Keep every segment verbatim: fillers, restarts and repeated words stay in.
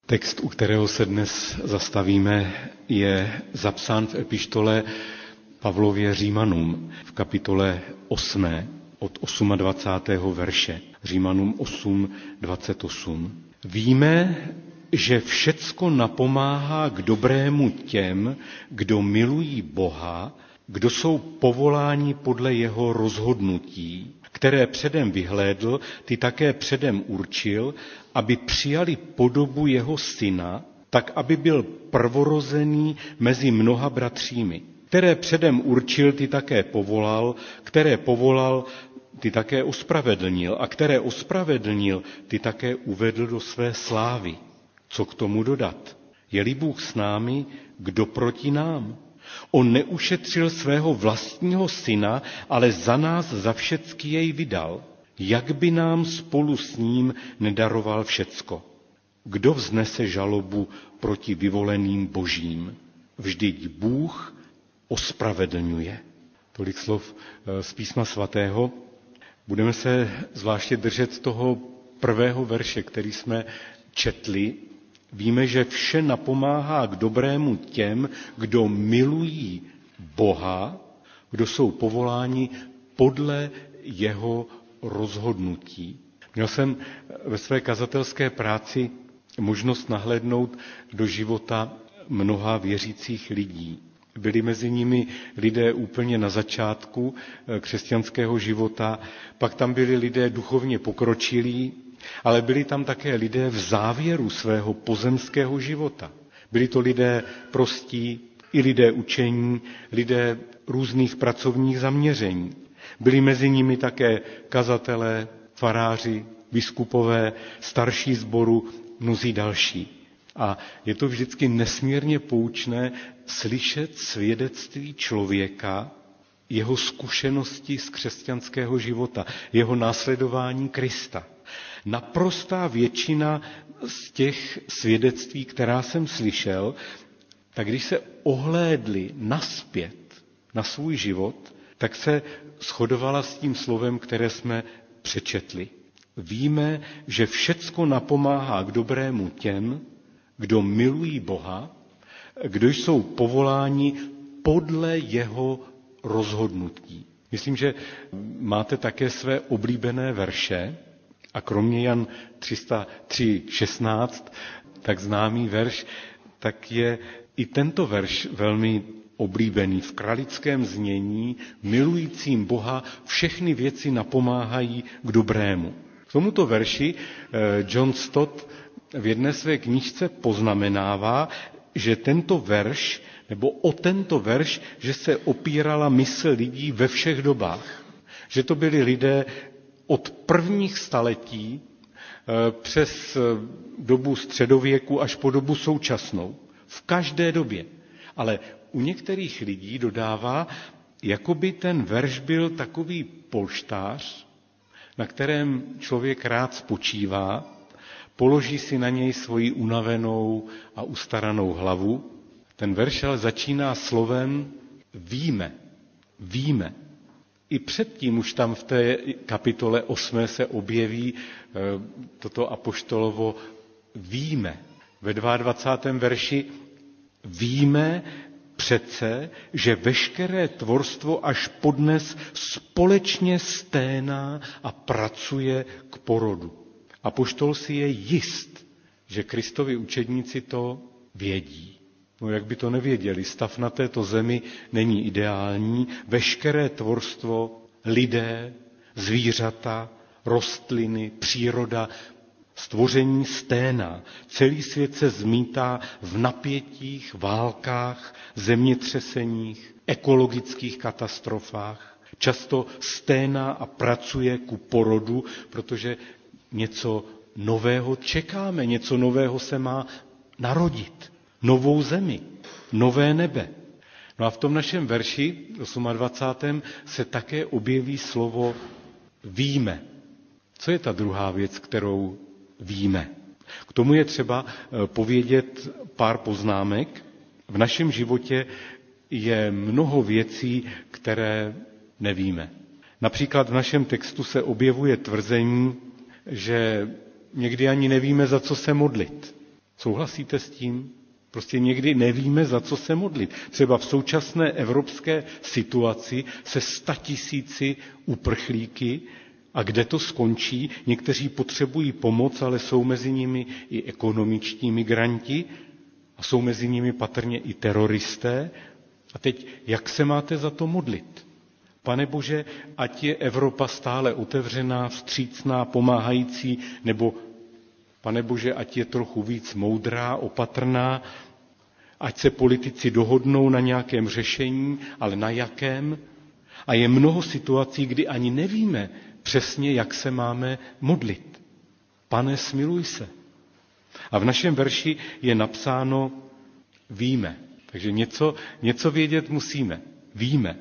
Text, u kterého se dnes zastavíme, je zapsán v epištole Pavlově Římanům v kapitole osmé od dvacátého osmého verše. Římanům osm dvacet osm. Víme, že všecko napomáhá k dobrému těm, kdo milují Boha, kdo jsou povoláni podle jeho rozhodnutí, které předem vyhlédl, ty také předem určil, aby přijali podobu jeho syna, tak aby byl prvorozený mezi mnoha bratřími. Které předem určil, ty také povolal, které povolal, ty také ospravedlnil, a které ospravedlnil, ty také uvedl do své slávy. Co k tomu dodat? Je-li Bůh s námi, kdo proti nám? On neušetřil svého vlastního syna, ale za nás za všecky jej vydal. Jak by nám spolu s ním nedaroval všecko? Kdo vznese žalobu proti vyvoleným božím? Vždyť Bůh ospravedlňuje. Tolik slov z písma svatého. Budeme se zvláště držet toho prvého verše, který jsme četli. Víme, že vše napomáhá k dobrému těm, kdo milují Boha, kdo jsou povoláni podle jeho rozhodnutí. Měl jsem ve své kazatelské práci možnost nahlédnout do života mnoha věřících lidí. Byli mezi nimi lidé úplně na začátku křesťanského života, pak tam byli lidé duchovně pokročilí, ale byli tam také lidé v závěru svého pozemského života. Byli to lidé prostí, i lidé učení, lidé různých pracovních zaměření. Byli mezi nimi také kazatelé, faráři, biskupové, starší sboru, mnozí další. A je to vždycky nesmírně poučné slyšet svědectví člověka, jeho zkušenosti z křesťanského života, jeho následování Krista. Naprostá většina z těch svědectví, která jsem slyšel, tak když se ohlédli nazpět na svůj život, tak se shodovala s tím slovem, které jsme přečetli. Víme, že všecko napomáhá k dobrému těm, kdo milují Boha, kdo jsou povoláni podle jeho rozhodnutí. Myslím, že máte také své oblíbené verše, a kromě Jan tři sta tři šestnáct, tak známý verš, tak je i tento verš velmi oblíbený. V kralickém znění milujícím Boha všechny věci napomáhají k dobrému. K tomuto verši John Stott v jedné své knížce poznamenává, že tento verš, nebo o tento verš, že se opírala mysl lidí ve všech dobách. Že to byli lidé od prvních staletí přes dobu středověku až po dobu současnou. V každé době. Ale u některých lidí dodává, jako by ten verš byl takový polštář, na kterém člověk rád spočívá, položí si na něj svoji unavenou a ustaranou hlavu. Ten verš ale začíná slovem víme, víme. I předtím už tam v té kapitole osmé se objeví toto apoštolovo víme. Ve dvacátém druhém verši víme přece, že veškeré tvorstvo až podnes společně sténá a pracuje k porodu. Apoštol si je jist, že Kristovi učedníci to vědí. No jak by to nevěděli, stav na této zemi není ideální, veškeré tvorstvo, lidé, zvířata, rostliny, příroda, stvoření sténá. Celý svět se zmítá v napětích, válkách, zemětřeseních, ekologických katastrofách. Často sténá a pracuje ku porodu, protože něco nového čekáme, něco nového se má narodit. Novou zemi, nové nebe. No a v tom našem verši, dvacátém osmém se také objeví slovo víme. Co je ta druhá věc, kterou víme? K tomu je třeba povědět pár poznámek. V našem životě je mnoho věcí, které nevíme. Například v našem textu se objevuje tvrzení, že někdy ani nevíme, za co se modlit. Souhlasíte s tím? Prostě někdy nevíme, za co se modlit. Třeba v současné evropské situaci se statisíci uprchlíky a kde to skončí? Někteří potřebují pomoc, ale jsou mezi nimi i ekonomičtí migranti a jsou mezi nimi patrně i teroristé. A teď, jak se máte za to modlit? Pane Bože, ať je Evropa stále otevřená, vstřícná, pomáhající, nebo Pane Bože, ať je trochu víc moudrá, opatrná, ať se politici dohodnou na nějakém řešení, ale na jakém? A je mnoho situací, kdy ani nevíme přesně, jak se máme modlit. Pane, smiluj se. A v našem verši je napsáno víme. Takže něco, něco vědět musíme. Víme.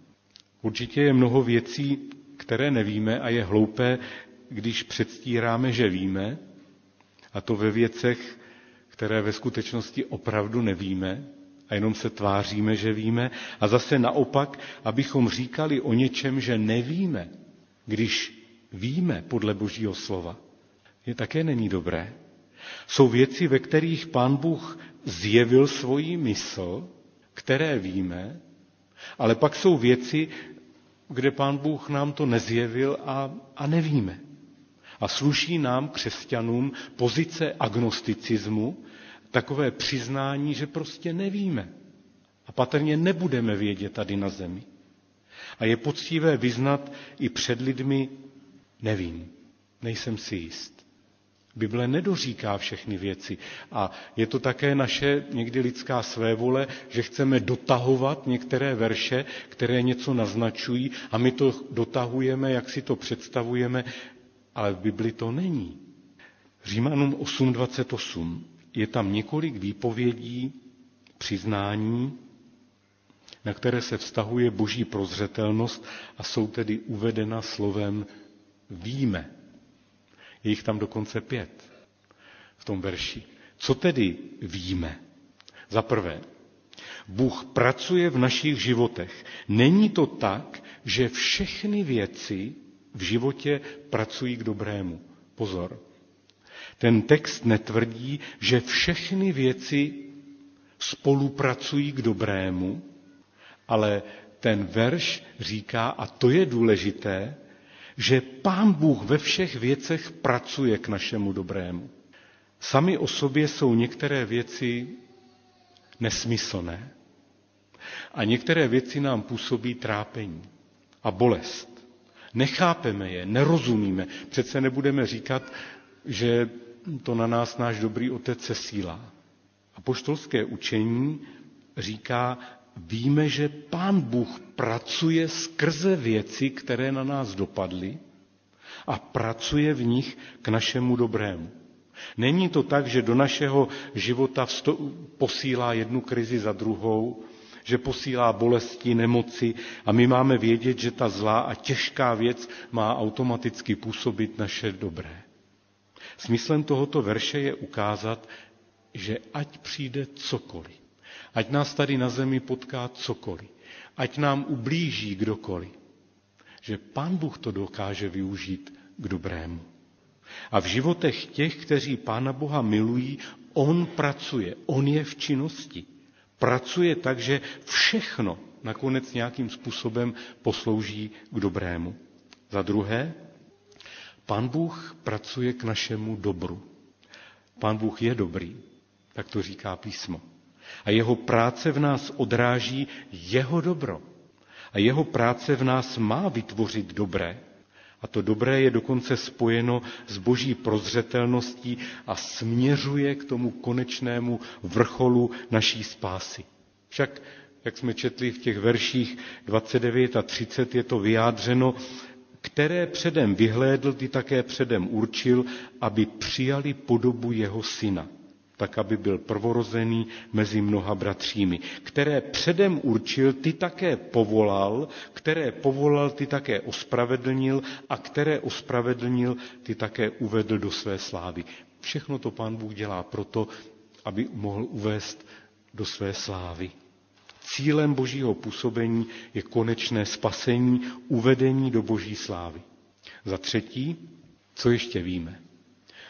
Určitě je mnoho věcí, které nevíme a je hloupé, když předstíráme, že víme, a to ve věcech, které ve skutečnosti opravdu nevíme a jenom se tváříme, že víme. A zase naopak, abychom říkali o něčem, že nevíme, když víme podle Božího slova, je také není dobré. Jsou věci, ve kterých Pán Bůh zjevil svoji mysl, které víme, ale pak jsou věci, kde Pán Bůh nám to nezjevil a, a nevíme. A sluší nám, křesťanům, pozice agnosticismu, takové přiznání, že prostě nevíme. A patrně nebudeme vědět tady na zemi. A je poctivé vyznat i před lidmi, nevím, nejsem si jist. Bible nedoříká všechny věci. A je to také naše někdy lidská svévole, že chceme dotahovat některé verše, které něco naznačují a my to dotahujeme, jak si to představujeme, ale v Bibli to není. Římanům osm dvacet osm je tam několik výpovědí, přiznání, na které se vztahuje boží prozřetelnost a jsou tedy uvedena slovem víme. Je jich tam dokonce pět v tom verši. Co tedy víme? Za prvé, Bůh pracuje v našich životech. Není to tak, že všechny věci v životě pracují k dobrému. Pozor. Ten text netvrdí, že všechny věci spolupracují k dobrému, ale ten verš říká, a to je důležité, že Pán Bůh ve všech věcech pracuje k našemu dobrému. Sami o sobě jsou některé věci nesmyslné. A některé věci nám působí trápení a bolest. Nechápeme je, nerozumíme. Přece nebudeme říkat, že to na nás náš dobrý otec sesílá. Apoštolské učení říká, víme, že Pán Bůh pracuje skrze věci, které na nás dopadly a pracuje v nich k našemu dobrému. Není to tak, že do našeho života vsto- posílá jednu krizi za druhou, že posílá bolesti, nemoci a my máme vědět, že ta zlá a těžká věc má automaticky působit naše dobré. Smyslem tohoto verše je ukázat, že ať přijde cokoliv, ať nás tady na zemi potká cokoliv, ať nám ublíží kdokoliv, že Pán Bůh to dokáže využít k dobrému. A v životech těch, kteří Pána Boha milují, on pracuje, on je v činnosti. Pracuje tak, že všechno nakonec nějakým způsobem poslouží k dobrému. Za druhé, Pán Bůh pracuje k našemu dobru. Pán Bůh je dobrý, tak to říká písmo. A jeho práce v nás odráží jeho dobro. A jeho práce v nás má vytvořit dobré. A to dobré je dokonce spojeno s boží prozřetelností a směřuje k tomu konečnému vrcholu naší spásy. Však, jak jsme četli v těch verších dvacet devět a třicet, je to vyjádřeno, které předem vyhlédl, ty také předem určil, aby přijali podobu jeho syna, tak aby byl prvorozený mezi mnoha bratřími. Které předem určil, ty také povolal, které povolal, ty také ospravedlnil a které ospravedlnil, ty také uvedl do své slávy. Všechno to Pán Bůh dělá proto, aby mohl uvést do své slávy. Cílem božího působení je konečné spasení, uvedení do boží slávy. Za třetí, co ještě víme?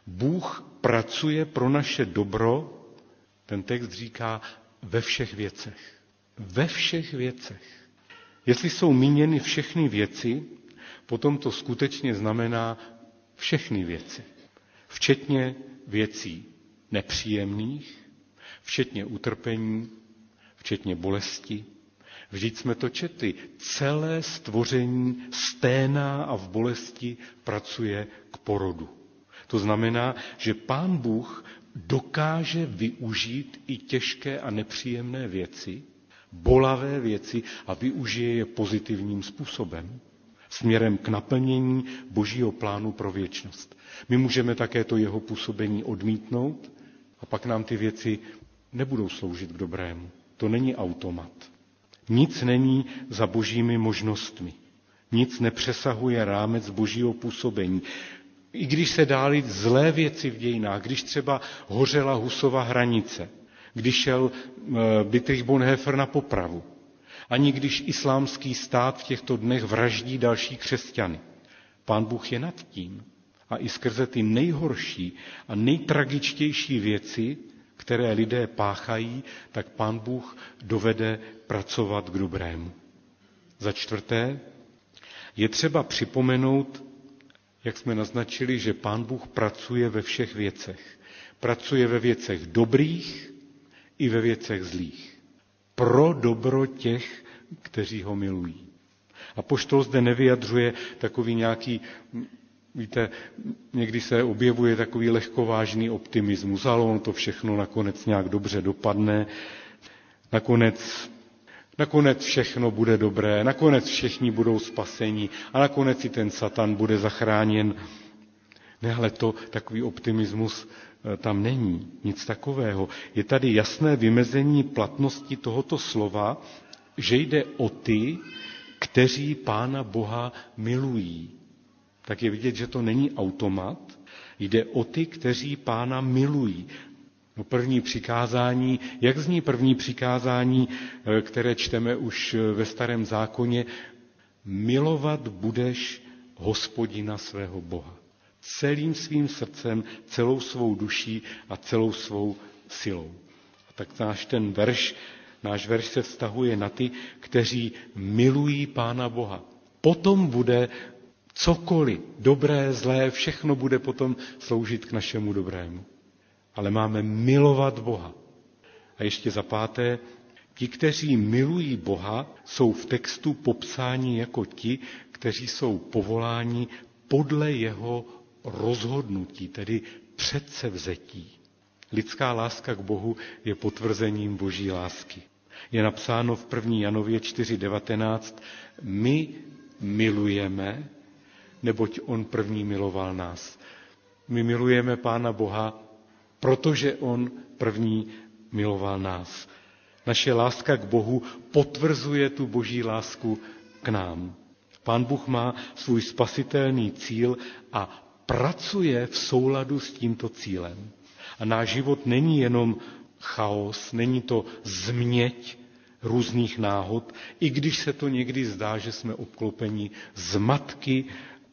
Bůh pracuje pro naše dobro, ten text říká, ve všech věcech. Ve všech věcech. Jestli jsou míněny všechny věci, potom to skutečně znamená všechny věci. Včetně věcí nepříjemných, včetně utrpení, včetně bolesti. Vždyť jsme to četli. Celé stvoření sténá a v bolesti pracuje k porodu. To znamená, že Pán Bůh dokáže využít i těžké a nepříjemné věci, bolavé věci a využije je pozitivním způsobem, směrem k naplnění Božího plánu pro věčnost. My můžeme také to jeho působení odmítnout a pak nám ty věci nebudou sloužit k dobrému. To není automat. Nic není za božími možnostmi. Nic nepřesahuje rámec Božího působení. I když se dály zlé věci v dějinách, když třeba hořela Husova hranice, když šel Dietrich Bonhoeffer na popravu, ani když islámský stát v těchto dnech vraždí další křesťany. Pán Bůh je nad tím a i skrze ty nejhorší a nejtragičtější věci, které lidé páchají, tak Pán Bůh dovede pracovat k dobrému. Za čtvrté, je třeba připomenout, jak jsme naznačili, že Pán Bůh pracuje ve všech věcech. Pracuje ve věcech dobrých i ve věcech zlých. Pro dobro těch, kteří ho milují. Apoštol zde nevyjadřuje takový nějaký, víte, někdy se objevuje takový lehkovážný optimismus, ale on to všechno nakonec nějak dobře dopadne. Nakonec, nakonec všechno bude dobré, nakonec všichni budou spaseni a nakonec i ten Satan bude zachráněn. Ne, ale to takový optimismus tam není, nic takového. Je tady jasné vymezení platnosti tohoto slova, že jde o ty, kteří Pána Boha milují. Tak je vidět, že to není automat, jde o ty, kteří Pána milují. No první přikázání, jak zní první přikázání, které čteme už ve Starém zákoně? Milovat budeš Hospodina svého Boha. Celým svým srdcem, celou svou duší a celou svou silou. A tak náš ten verš, náš verš se vztahuje na ty, kteří milují Pána Boha. Potom bude cokoliv, dobré, zlé, všechno bude potom sloužit k našemu dobrému. Ale máme milovat Boha. A ještě za páté, ti, kteří milují Boha, jsou v textu popsáni jako ti, kteří jsou povoláni podle jeho rozhodnutí, tedy předsevzetí. Lidská láska k Bohu je potvrzením Boží lásky. Je napsáno v první Janově čtyři devatenáct, my milujeme, neboť on první miloval nás. My milujeme Pána Boha, protože on první miloval nás. Naše láska k Bohu potvrzuje tu Boží lásku k nám. Pán Bůh má svůj spasitelný cíl a pracuje v souladu s tímto cílem. A náš život není jenom chaos, není to změť různých náhod, i když se to někdy zdá, že jsme obklopeni zmatky,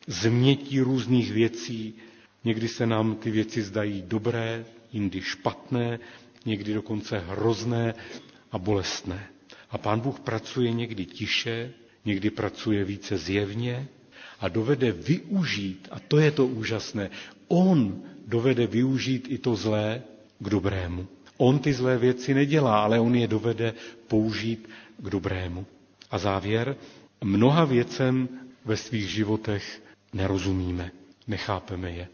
změtí různých věcí. Někdy se nám ty věci zdají dobré, jindy špatné, někdy dokonce hrozné a bolestné. A Pán Bůh pracuje někdy tiše, někdy pracuje více zjevně a dovede využít, a to je to úžasné, on dovede využít i to zlé k dobrému. On ty zlé věci nedělá, ale on je dovede použít k dobrému. A závěr, mnoha věcem ve svých životech nerozumíme, nechápeme je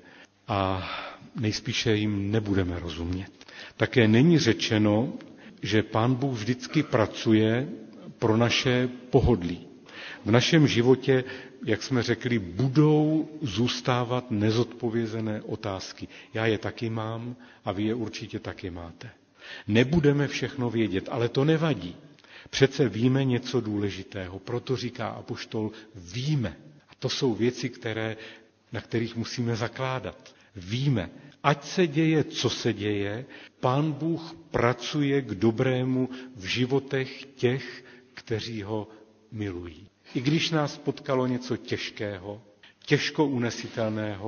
a nejspíše jim nebudeme rozumět. Také není řečeno, že Pán Bůh vždycky pracuje pro naše pohodlí. V našem životě, jak jsme řekli, budou zůstávat nezodpovězené otázky. Já je taky mám a vy je určitě taky máte. Nebudeme všechno vědět, ale to nevadí. Přece víme něco důležitého, proto říká apoštol, víme. A to jsou věci, které, na kterých musíme zakládat. Víme, ať se děje, co se děje, Pán Bůh pracuje k dobrému v životech těch, kteří ho milují. I když nás potkalo něco těžkého, těžko unesitelného,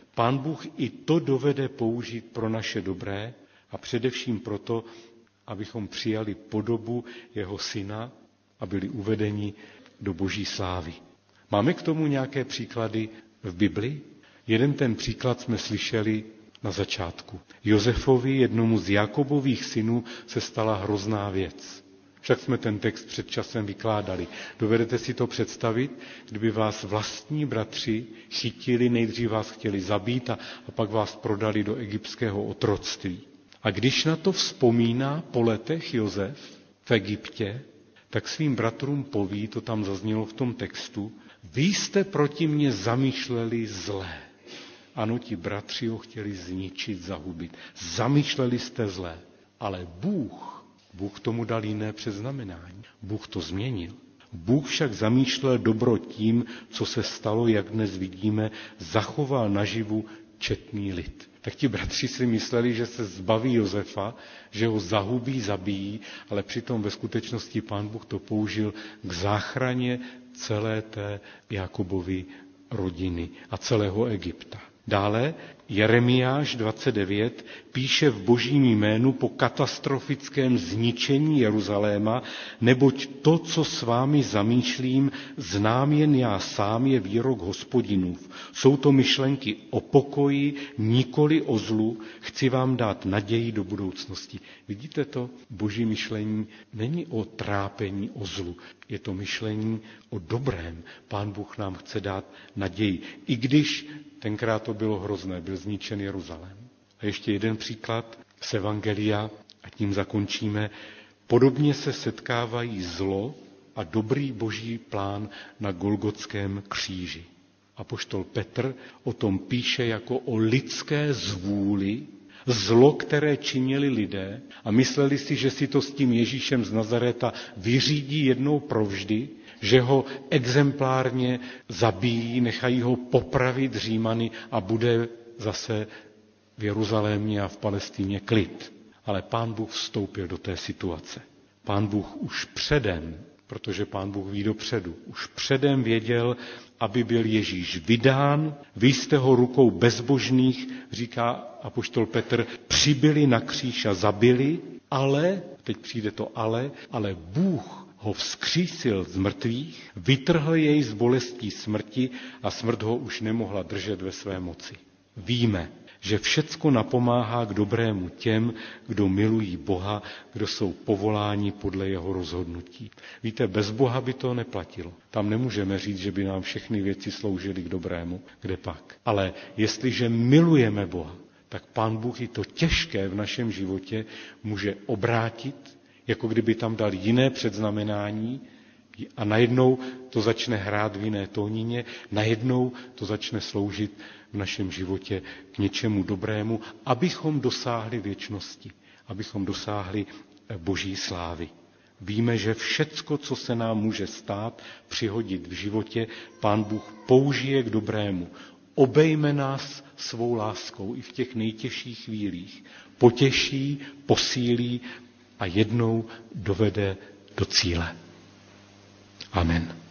Pán Bůh i to dovede použít pro naše dobré a především proto, abychom přijali podobu jeho syna a byli uvedeni do boží slávy. Máme k tomu nějaké příklady v Bibli? Jeden ten příklad jsme slyšeli na začátku. Josefovi, jednomu z Jakobových synů, se stala hrozná věc. Však jsme ten text před časem vykládali. Dovedete si to představit, kdyby vás vlastní bratři chytili, nejdřív vás chtěli zabít a, a pak vás prodali do egyptského otroctví. A když na to vzpomíná po letech Josef v Egyptě, tak svým bratrům poví, to tam zaznělo v tom textu, vy jste proti mně zamýšleli zlé. Ano, ti bratři ho chtěli zničit, zahubit. Zamýšleli jste zlé. Ale Bůh, Bůh tomu dal jiné předznamenání. Bůh to změnil. Bůh však zamýšlel dobro tím, co se stalo, jak dnes vidíme, zachoval naživu četný lid. Tak ti bratři si mysleli, že se zbaví Josefa, že ho zahubí, zabijí, ale přitom ve skutečnosti Pán Bůh to použil k záchraně celé té Jakobovy rodiny a celého Egypta. Dále Jeremiáš dvacet devět píše v božím jménu po katastrofickém zničení Jeruzaléma, neboť to, co s vámi zamýšlím, znám jen já sám, je výrok Hospodinův. Jsou to myšlenky o pokoji, nikoli o zlu, chci vám dát naději do budoucnosti. Vidíte to? Boží myšlení není o trápení, o zlu. Je to myšlení o dobrém. Pán Bůh nám chce dát naději. I když tenkrát to bylo hrozné, byl zničen Jeruzalém. A ještě jeden příklad z Evangelia, a tím zakončíme. Podobně se setkávají zlo a dobrý boží plán na Golgotském kříži. Apoštol Petr o tom píše jako o lidské zvůli, zlo, které činili lidé a mysleli si, že si to s tím Ježíšem z Nazareta vyřídí jednou provždy, že ho exemplárně zabijí, nechají ho popravit Římany a bude zase v Jeruzalémě a v Palestíně klid. Ale Pán Bůh vstoupil do té situace. Pán Bůh už předem, protože Pán Bůh ví dopředu, už předem věděl, aby byl Ježíš vydán, vy jste ho rukou bezbožných, říká apoštol Petr, přibyli na kříž a zabili, ale, teď přijde to ale, ale Bůh ho vzkřísil z mrtvých, vytrhl jej z bolestí smrti a smrt ho už nemohla držet ve své moci. Víme, že všecko napomáhá k dobrému těm, kdo milují Boha, kdo jsou povoláni podle jeho rozhodnutí. Víte, bez Boha by to neplatilo. Tam nemůžeme říct, že by nám všechny věci sloužily k dobrému, kde pak. Ale jestliže milujeme Boha, tak Pán Bůh i to těžké v našem životě může obrátit, jako kdyby tam dal jiné předznamenání a najednou to začne hrát v jiné tónině, najednou to začne sloužit v našem životě k něčemu dobrému, abychom dosáhli věčnosti, abychom dosáhli boží slávy. Víme, že všecko, co se nám může stát, přihodit v životě, Pán Bůh použije k dobrému. Obejme nás svou láskou i v těch nejtěžších chvílích. Potěší, posílí a jednou dovede do cíle. Amen.